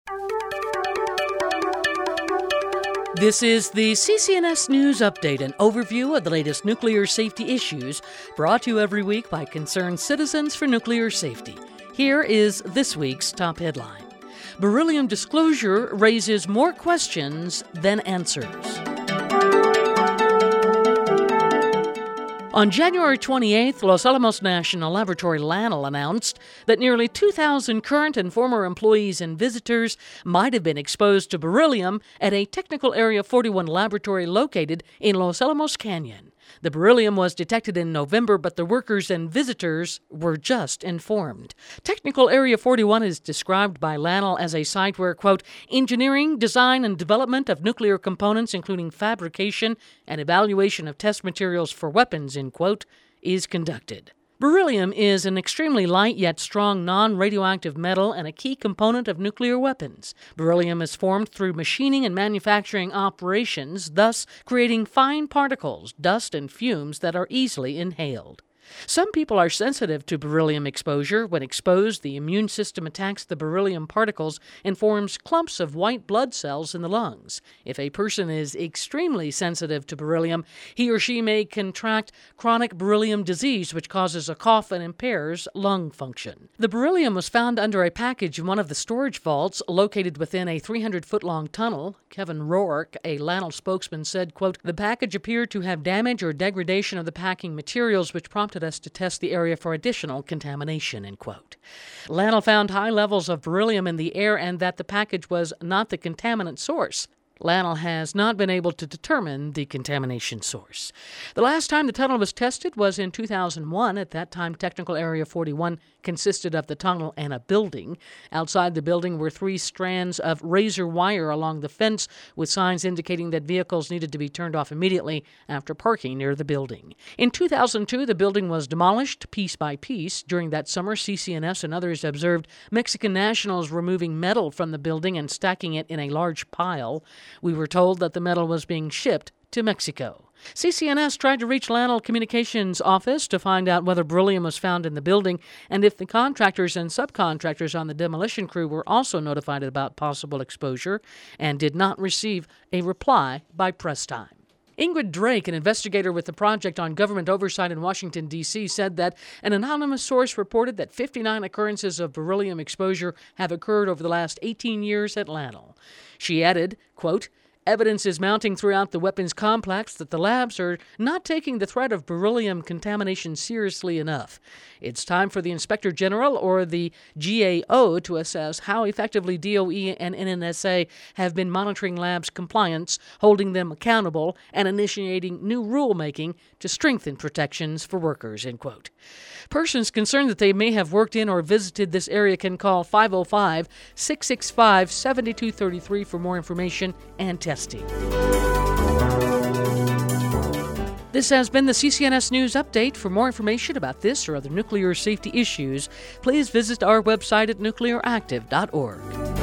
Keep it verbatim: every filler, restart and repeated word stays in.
This is the C C N S News Update, an overview of the latest nuclear safety issues, brought to you every week by concerned citizens for nuclear safety. Here is this week's top headline. Beryllium disclosure raises more questions than answers. On January twenty-eighth, Los Alamos National Laboratory LANL announced that nearly two thousand current and former employees and visitors might have been exposed to beryllium at a Technical Area forty-one laboratory located in Los Alamos Canyon. The beryllium was detected in November, but the workers and visitors were just informed. Technical Area forty-one is described by LANL as a site where, quote, engineering, design, and development of nuclear components, including fabrication and evaluation of test materials for weapons, end quote, is conducted. Beryllium is an extremely light yet strong non-radioactive metal and a key component of nuclear weapons. Beryllium is formed through machining and manufacturing operations, thus creating fine particles, dust, and fumes that are easily inhaled. Some people are sensitive to beryllium exposure. When exposed, the immune system attacks the beryllium particles and forms clumps of white blood cells in the lungs. If a person is extremely sensitive to beryllium, he or she may contract chronic beryllium disease, which causes a cough and impairs lung function. The beryllium was found under a package in one of the storage vaults located within a three hundred foot long tunnel. Kevin Rourke, a LANL spokesman, said, quote, the package appeared to have damage or degradation of the packing materials, which prompted us to test the area for additional contamination, end quote. LANL found high levels of beryllium in the air and that the package was not the contaminant source. LANL has not been able to determine the contamination source. The last time the tunnel was tested was in two thousand one. At that time, Technical Area forty-one consisted of the tunnel and a building. Outside the building were three strands of razor wire along the fence with signs indicating that vehicles needed to be turned off immediately after parking near the building. In two thousand two, the building was demolished piece by piece. During that summer, C C N S and others observed Mexican nationals removing metal from the building and stacking it in a large pile. We were told that the metal was being shipped to Mexico. C C N S tried to reach LANL Communications office to find out whether beryllium was found in the building and if the contractors and subcontractors on the demolition crew were also notified about possible exposure, and did not receive a reply by press time. Ingrid Drake, an investigator with the Project on Government Oversight in Washington, D C, said that an anonymous source reported that fifty-nine occurrences of beryllium exposure have occurred over the last eighteen years at LANL. She added, quote, evidence is mounting throughout the weapons complex that the labs are not taking the threat of beryllium contamination seriously enough. It's time for the Inspector General or the G A O to assess how effectively D O E and N N S A have been monitoring labs' compliance, holding them accountable, and initiating new rulemaking to strengthen protections for workers, end quote. Persons concerned that they may have worked in or visited this area can call five oh five, six six five, seven two three three for more information and testing. This has been the C C N S News Update. For more information about this or other nuclear safety issues, please visit our website at nuclear active dot org.